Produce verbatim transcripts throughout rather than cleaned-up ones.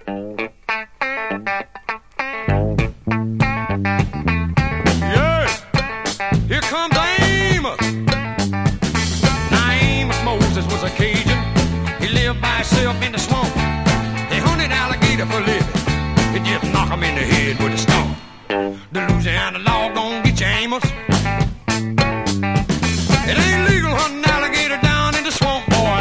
Yeah, here comes Amos. Now Amos Moses was a Cajun. He lived by himself in the swamp. They hunted alligator for a living. It just knock him in the head with a stone. The Louisiana law gon' get you, Amos. It ain't legal hunting alligator down in the swamp, boy.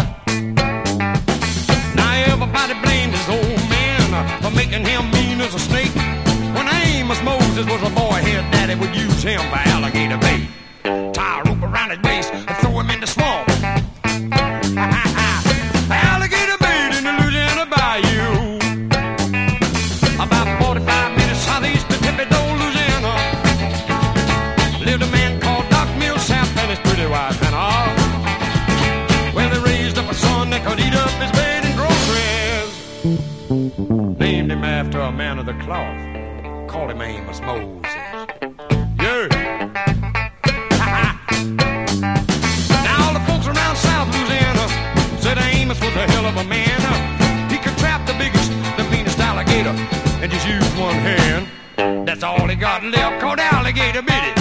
Now everybody blamed his old man uh, for making him mean as a snake. When Amos Moses was a boy, his daddy would use him for alligator bait. Tie a rope around his waist and throw him in the swamp. Alligator bait in the Louisiana bayou. About forty-five minutes southeast of Thibodaux, Louisiana, lived a man called Doc Millsap and his pretty wife Hannah. Well, they raised up a son that could eat up his bed and groceries. Named him after a man of the cloth. Called him Amos Moses. Yeah. Now all the folks around South Louisiana said Amos was a hell of a man. He could trap the biggest, the meanest alligator and just use one hand. That's all he got left, called alligator bit it.